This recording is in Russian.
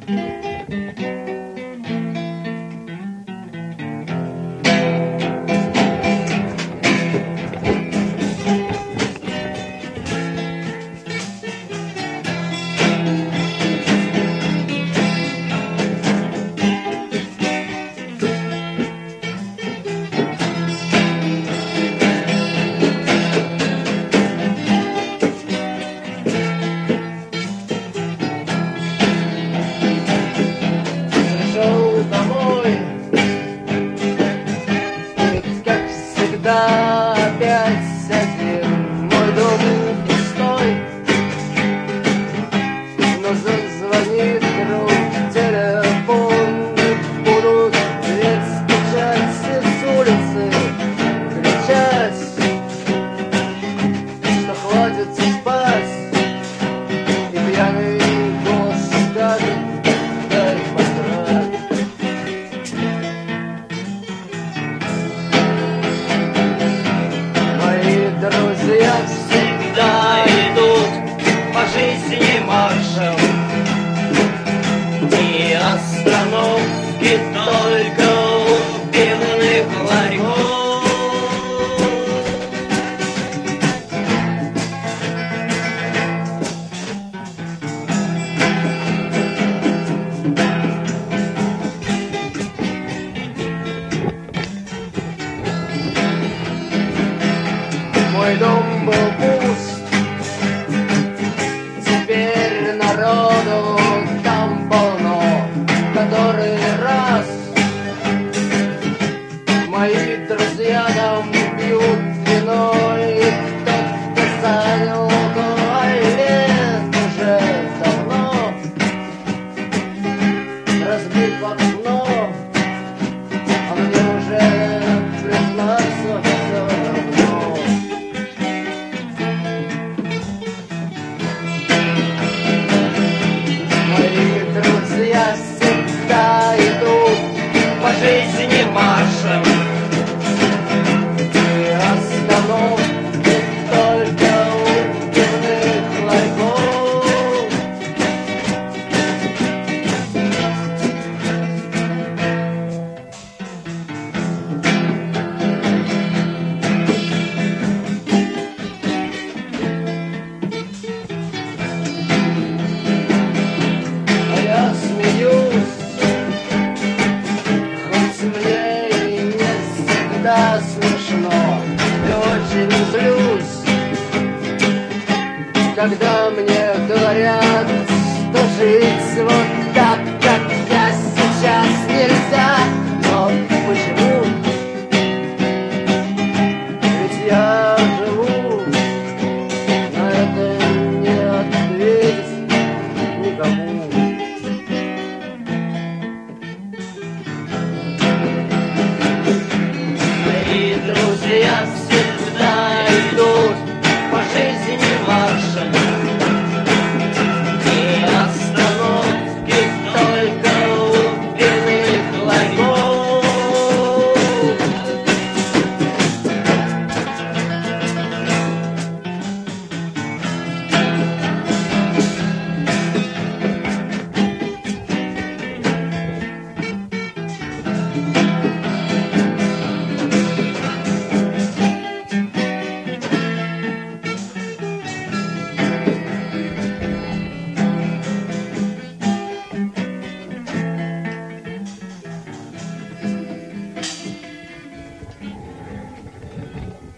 Опять один мой дом пустой, но зазвонит вдруг телефон, и будут ведь стучать все с улицы, кричать, что хватит спать, и пьяный голос скажет: дай посрать. Друзья всегда идут по жизни маршем, и остановки только у пивных ларьков. Мой дом был пуст, теперь народу там полно. Который раз мои друзья там пьют вино, и кто-то занял туалет уже давно, разбив окно, а мне уже признаться все равно. Друзья всегда идут по жизни маршем, и остановки только у пивных ларьков. А я смеюсь, хоть мне и не всегда смешно, и очень злюсь, когда мне говорят, что жить вот так, как я сейчас, нельзя. Но почему? Ведь я живу, на это не ответить никому. Мои друзья все